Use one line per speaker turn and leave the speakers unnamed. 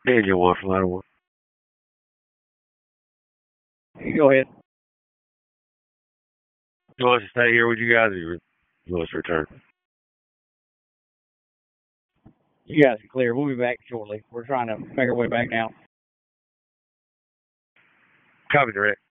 Daniel one from Line 1.
Go ahead.
You want us to stay here with you guys, or you want us to return?
You guys are clear. We'll be back shortly. We're trying to make our way back now.
Copy direct.